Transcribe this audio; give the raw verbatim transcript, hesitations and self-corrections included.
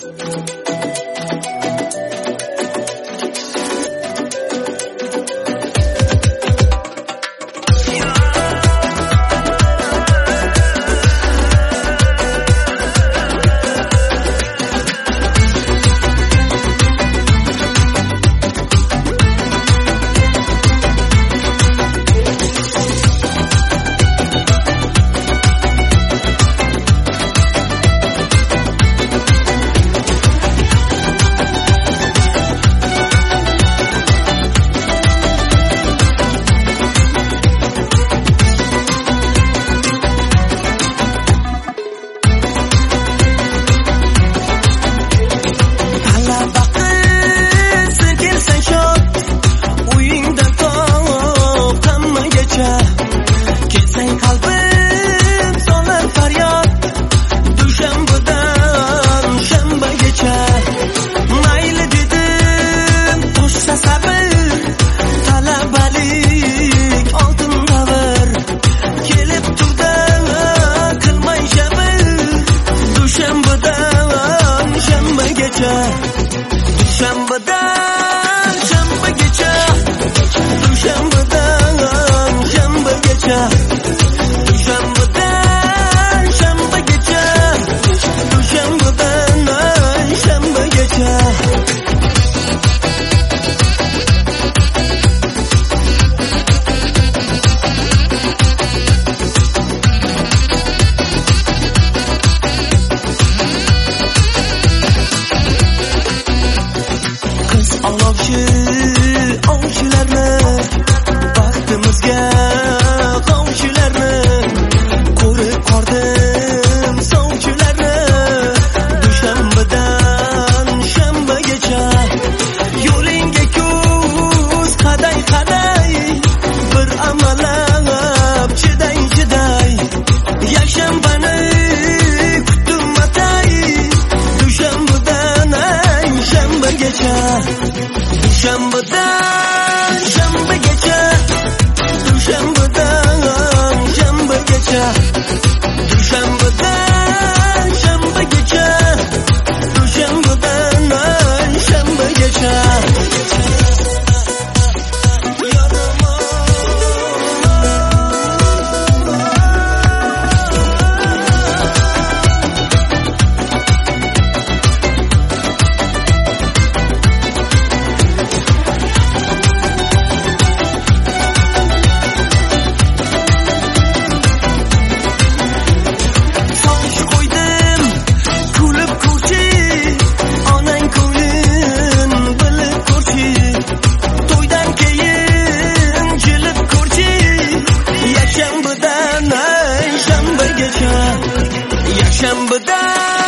Dushanbadan shanbagacha, dushanbadan shanbagacha, dushanbadan shanbagacha, dushanbadan shanbagacha. Ovchi, ovchilarni, baxtimizga qovchilarni, ko'rib qoldim sovchilarni. Dushanbadan shanbagacha, yo'lingga ko'z qaday qaday, bir amalab chiday chiday, yakshanbani kutdim atay, dushanbadan shanbagacha. Dushanbadan shanbagacha, dushanbadan shanbagacha, dushanbadan shanbagacha, dushanbadan shanbagacha. Yakshanbadan